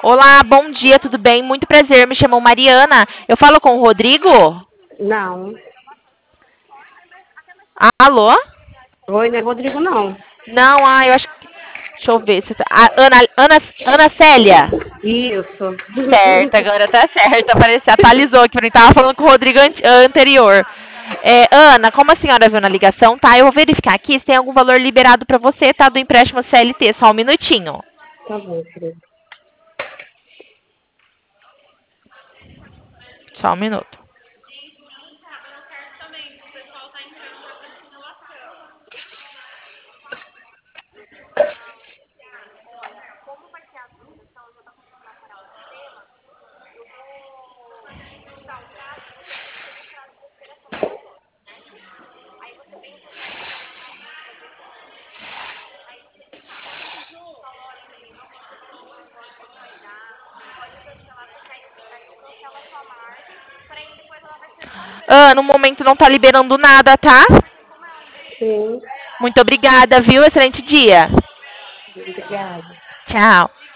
Olá, bom dia, tudo bem? Muito prazer, me chamo Mariana. Eu falo com o Rodrigo? Não. Alô? Oi, não é Rodrigo, não. Não, eu acho que. Deixa eu ver. Ana Célia? Isso. Certo, agora tá certo. Apareceu, atualizou aqui pra mim. Tava falando com o Rodrigo anterior. Ana, como a senhora viu na ligação, tá? Eu vou verificar aqui se tem algum valor liberado pra você, tá? Do empréstimo CLT. Só um minutinho. Tá bom, querido. Só um minuto. Ana, no momento não tá liberando nada, tá? Sim, Muito obrigada, viu? Excelente dia. obrigada. Tchau.